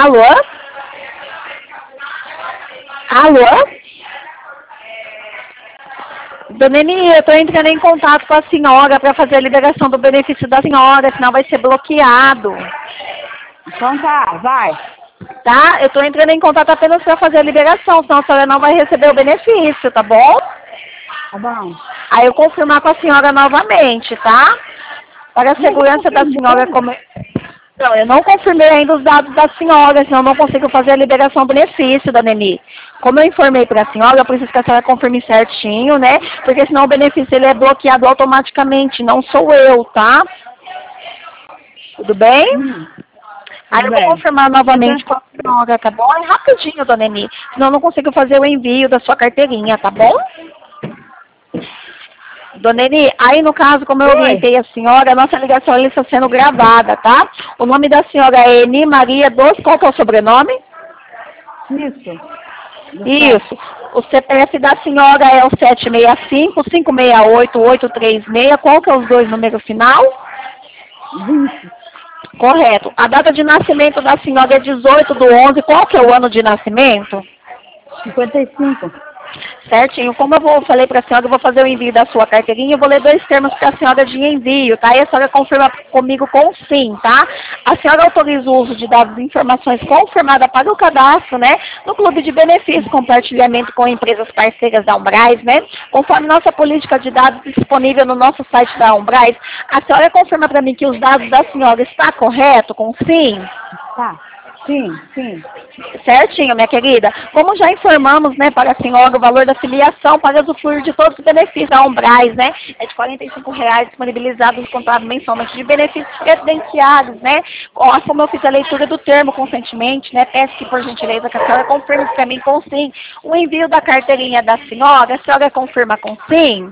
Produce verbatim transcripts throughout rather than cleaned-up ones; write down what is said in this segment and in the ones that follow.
Alô? Alô? Dona Eni, eu estou entrando em contato com a senhora para fazer a liberação do benefício da senhora, senão vai ser bloqueado. Então tá, vai. Tá? Eu estou entrando em contato apenas para fazer a liberação, senão a senhora não vai receber o benefício, tá bom? Tá bom. Aí eu confirmar com a senhora novamente, tá? Para a segurança da senhora como... Não, eu não confirmei ainda os dados da senhora, senão eu não consigo fazer a liberação do benefício, dona Eni. Como eu informei para a senhora, eu preciso que a senhora confirme certinho, né? Porque senão o benefício ele é bloqueado automaticamente, não sou eu, tá? Tudo bem? Hum, Aí eu bem. vou confirmar novamente com a senhora, tá bom? É rapidinho, dona Eni, senão eu não consigo fazer o envio da sua carteirinha, tá bom? Dona Eni, aí no caso, como eu orientei a senhora, a nossa ligação ela está sendo gravada, tá? O nome da senhora é Eni Maria dos, qual que é o sobrenome? Isso. Isso. O C P F da senhora é o sete seis cinco, cinco seis oito, oito três seis, qual que é os dois números final? vinte. Correto. A data de nascimento da senhora é dezoito do onze, qual que é o ano de nascimento? cinquenta e cinco. Certinho. Como eu vou, falei para a senhora, eu vou fazer o envio da sua carteirinha, eu vou ler dois termos para a senhora de envio, tá? E a senhora confirma comigo com sim, tá? A senhora autoriza o uso de dados e informações confirmada para o cadastro, né? No clube de benefícios, compartilhamento com empresas parceiras da Umbrais, né? Conforme nossa política de dados disponível no nosso site da Umbrais, a senhora confirma para mim que os dados da senhora está correto com sim? Tá. Sim, sim. Certinho, minha querida. Como já informamos, né, para a senhora, o valor da filiação para usufruir de todos os benefícios da Umbrais, né, é de quarenta e cinco reais disponibilizados contado mensalmente de benefícios previdenciários, né, como eu fiz a leitura do termo consentemente, né, peço que, por gentileza, que a senhora confirme para mim com sim o envio da carteirinha da senhora, a senhora confirma com sim?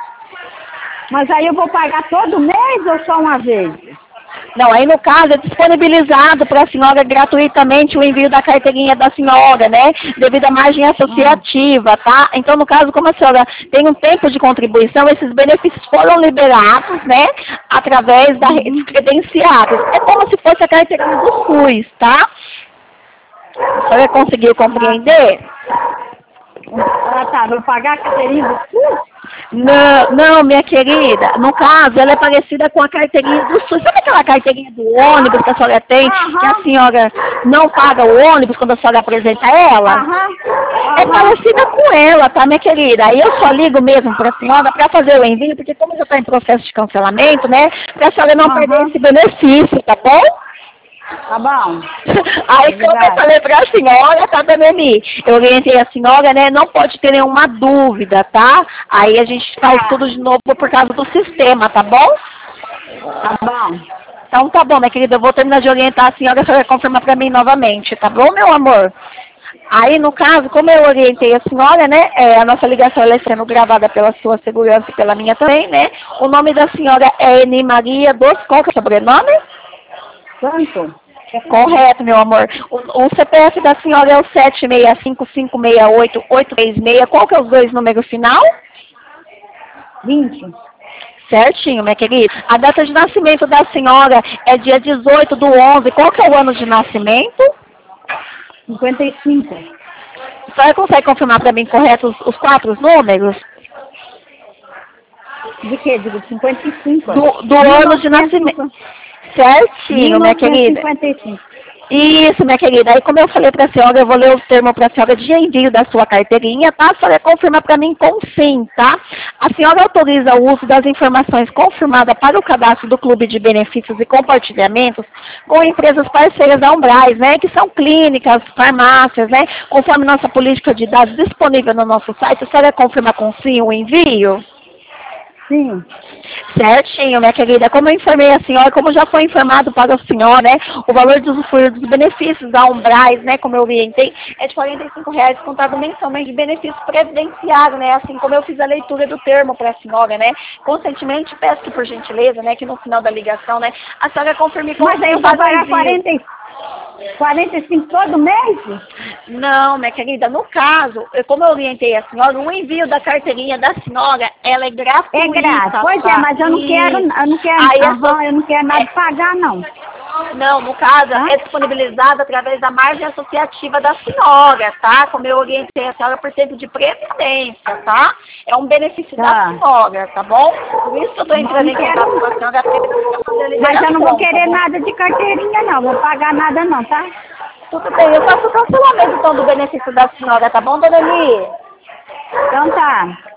Mas aí eu vou pagar todo mês ou só uma vez? Não, aí no caso é disponibilizado para a senhora gratuitamente o envio da carteirinha da senhora, né? Devido à margem associativa, tá? Então, no caso, como a senhora tem um tempo de contribuição, esses benefícios foram liberados, né? Através da rede credenciados. É como se fosse a carteirinha do SUS, tá? A senhora conseguiu compreender? Ah, tá. Vou pagar a carteirinha do SUS? Não, não, minha querida, no caso, ela é parecida com a carteirinha do SUS. Sabe aquela carteirinha do ônibus que a senhora tem, Aham. que a senhora não paga o ônibus quando a senhora apresenta ela? Aham. É Aham. parecida com ela, tá, minha querida? Aí eu só ligo mesmo para a senhora para fazer o envio, porque como já está em processo de cancelamento, né, para a senhora não Aham. perder esse benefício, tá bom? Tá bom. Aí, como eu Obrigada. falei para a senhora, tá, dona Eni? Eu orientei a senhora, né? Não pode ter nenhuma dúvida, tá? Aí a gente faz Tá. tudo de novo por causa do sistema, tá bom? Tá bom. Então tá bom, minha querida. Eu vou terminar de orientar a senhora, a senhora confirma para mim novamente, tá bom, meu amor? Aí, no caso, como eu orientei a senhora, né? É, a nossa ligação ela é sendo gravada pela sua segurança e pela minha também, né? O nome da senhora é Eni Maria dos... Qual que é o sobrenome? Quanto? Correto, meu amor. O, o C P F da senhora é o sete seis cinco, cinco seis oito, oito três seis. Qual que é os dois números final? vinte. Certinho, minha querida. A data de nascimento da senhora é dia dezoito do onze. Qual que é o ano de nascimento? cinquenta e cinco. A senhora consegue confirmar para mim correto os, os quatro números? De quê? Digo, cinquenta e cinco. Do, do ano de nascimento. Certinho, minha querida. mil novecentos e cinquenta e cinco. Isso, minha querida. Aí, como eu falei para a senhora, eu vou ler o termo para a senhora de envio da sua carteirinha, tá? A senhora confirma para mim com sim, tá? A senhora autoriza o uso das informações confirmadas para o cadastro do Clube de Benefícios e Compartilhamentos com empresas parceiras da Umbrais, né? Que são clínicas, farmácias, né? Conforme nossa política de dados disponível no nosso site, a senhora confirma com sim o envio? Sim. Certinho, minha querida. Como eu informei a senhora, como já foi informado para o senhor, né, o valor de usufruir dos benefícios da Umbrais, né, como eu orientei, é de quarenta e cinco reais contado mensalmente de benefício previdenciário, né, assim como eu fiz a leitura do termo para a senhora, né. Consentemente, peço que, por gentileza, né, que no final da ligação, né, a senhora confirme com Mas aí eu vou pagar quarenta e cinco todo mês? Não, minha querida, no caso, eu- como eu orientei a senhora, o envio da carteirinha da senhora, ela é gratuita. É grátis. Pois tá? é, mas eu não E quero, eu não quero, aí a aham, sua- eu não quero nada de pagar, não. Não, no caso, é disponibilizado através da margem associativa da senhora, tá? Como eu orientei a senhora por tempo de previdência, tá? É um benefício Tá. da senhora, tá bom? Por isso que eu tô entrando em contato com a senhora pra fazer a Mas liberação, eu não vou tá querer bom? nada de carteirinha, não. Vou pagar nada, não, tá? Tudo bem, eu faço o cancelamento então do benefício da senhora, tá bom, dona Eli? Então tá.